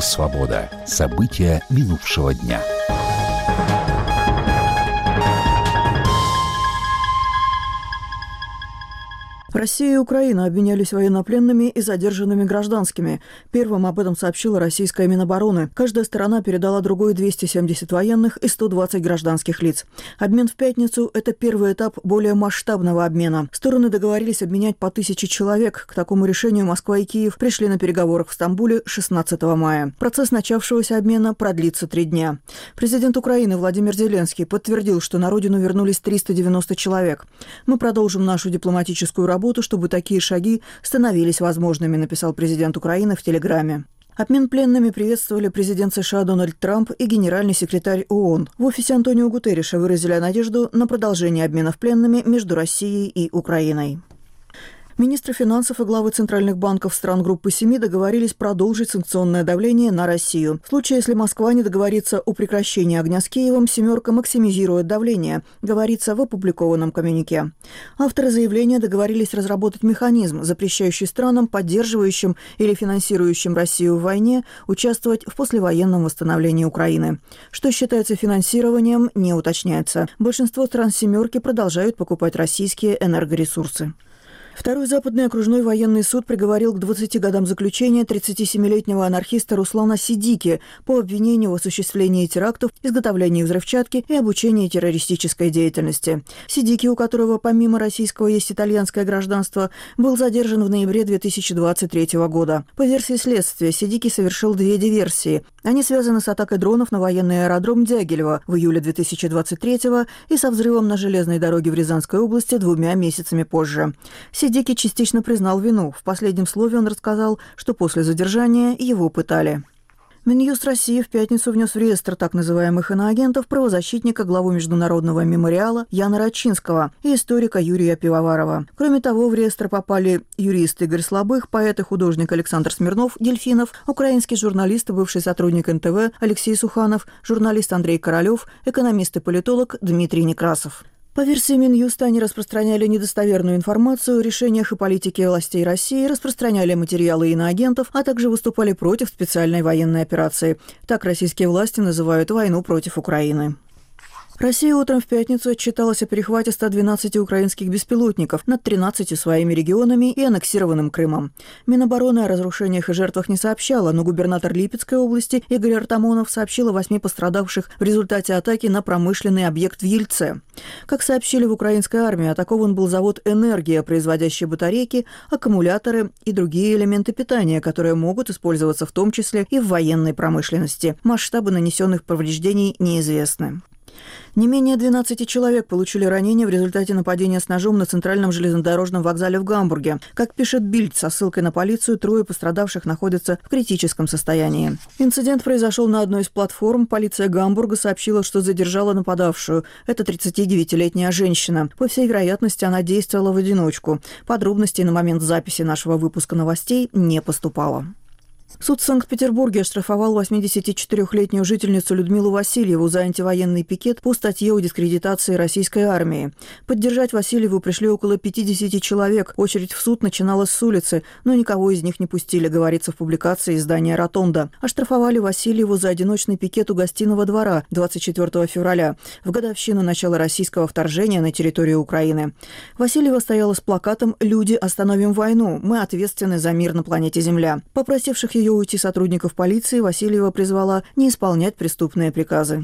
Радио «Свобода». События минувшего дня. Россия и Украина обменялись военнопленными и задержанными гражданскими. Первым об этом сообщила российская Минобороны. Каждая сторона передала другой 270 военных и 120 гражданских лиц. Обмен в пятницу – это первый этап более масштабного обмена. Стороны договорились обменять по 1000 человек. К такому решению Москва и Киев пришли на переговорах в Стамбуле 16 мая. Процесс начавшегося обмена продлится 3 дня. Президент Украины Владимир Зеленский подтвердил, что на родину вернулись 390 человек. «Мы продолжим нашу дипломатическую работу, чтобы такие шаги становились возможными», написал президент Украины в Телеграме. Обмен пленными приветствовали президент США Дональд Трамп и генеральный секретарь ООН. В офисе Антонио Гутерриша выразили надежду на продолжение обменов пленными между Россией и Украиной. Министры финансов и главы центральных банков стран Группы 7 договорились продолжить санкционное давление на Россию. В случае, если Москва не договорится о прекращении огня с Киевом, «семерка» максимизирует давление, говорится в опубликованном коммюнике. Авторы заявления договорились разработать механизм, запрещающий странам, поддерживающим или финансирующим Россию в войне, участвовать в послевоенном восстановлении Украины. Что считается финансированием, не уточняется. Большинство стран «семерки» продолжают покупать российские энергоресурсы. Второй западный окружной военный суд приговорил к 20 годам заключения 37-летнего анархиста Руслана Сидики по обвинению в осуществлении терактов, изготовлении взрывчатки и обучении террористической деятельности. Сидики, у которого помимо российского есть итальянское гражданство, был задержан в ноябре 2023 года. По версии следствия, Сидики совершил 2 диверсии. Они связаны с атакой дронов на военный аэродром Дягилево в июле 2023 и со взрывом на железной дороге в Рязанской области 2 месяцами позже. Сидики частично признал вину. В последнем слове он рассказал, что после задержания его пытали. Минюст России в пятницу внес в реестр так называемых иноагентов правозащитника, главу Международного мемориала Яна Рачинского и историка Юрия Пивоварова. Кроме того, в реестр попали юрист Игорь Слабых, поэт и художник Александр Смирнов, Дельфинов, украинский журналист и бывший сотрудник НТВ Алексей Суханов, журналист Андрей Королёв, экономист и политолог Дмитрий Некрасов. По версии Минюста, они распространяли недостоверную информацию о решениях и политике властей России, распространяли материалы иноагентов, а также выступали против специальной военной операции. Так российские власти называют войну против Украины. Россия утром в пятницу отчиталась о перехвате 112 украинских беспилотников над 13 своими регионами и аннексированным Крымом. Минобороны о разрушениях и жертвах не сообщала, но губернатор Липецкой области Игорь Артамонов сообщил о 8 пострадавших в результате атаки на промышленный объект в Ельце. Как сообщили в украинской армии, атакован был завод «Энергия», производящий батарейки, аккумуляторы и другие элементы питания, которые могут использоваться в том числе и в военной промышленности. Масштабы нанесенных повреждений неизвестны. Не менее 12 человек получили ранения в результате нападения с ножом на центральном железнодорожном вокзале в Гамбурге. Как пишет Бильд со ссылкой на полицию, 3 пострадавших находятся в критическом состоянии. Инцидент произошел на одной из платформ. Полиция Гамбурга сообщила, что задержала нападавшую. Это 39-летняя женщина. По всей вероятности, она действовала в одиночку. Подробностей на момент записи нашего выпуска новостей не поступало. Суд в Санкт-Петербурге оштрафовал 84-летнюю жительницу Людмилу Васильеву за антивоенный пикет по статье о дискредитации российской армии. Поддержать Васильеву пришли около 50 человек. Очередь в суд начиналась с улицы, но никого из них не пустили, говорится в публикации издания «Ротонда». Оштрафовали Васильеву за одиночный пикет у Гостиного двора 24 февраля, в годовщину начала российского вторжения на территорию Украины. Васильева стояла с плакатом «Люди, остановим войну! Мы ответственны за мир на планете Земля». Попросивших ее уйти сотрудников полиции Васильева призвала не исполнять преступные приказы.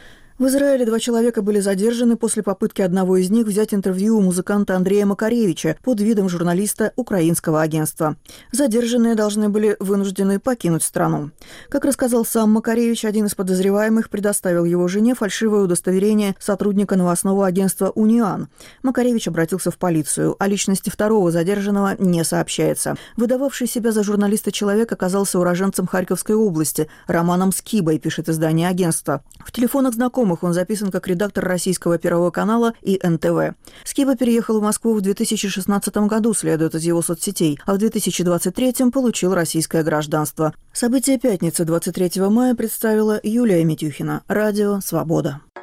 В Израиле 2 человека были задержаны после попытки одного из них взять интервью у музыканта Андрея Макаревича под видом журналиста украинского агентства. Задержанные должны были вынуждены покинуть страну. Как рассказал сам Макаревич, один из подозреваемых предоставил его жене фальшивое удостоверение сотрудника новостного агентства «Униан». Макаревич обратился в полицию. О личности второго задержанного не сообщается. Выдававший себя за журналиста человек оказался уроженцем Харьковской области, Романом Скибой, пишет издание агентства. В телефонах знакомых он записан как редактор российского Первого канала и НТВ. Скиба переехал в Москву в 2016 году, следует из его соцсетей, а в 2023 получил российское гражданство. События пятницы 23 мая представила Юлия Митюхина. Радио «Свобода».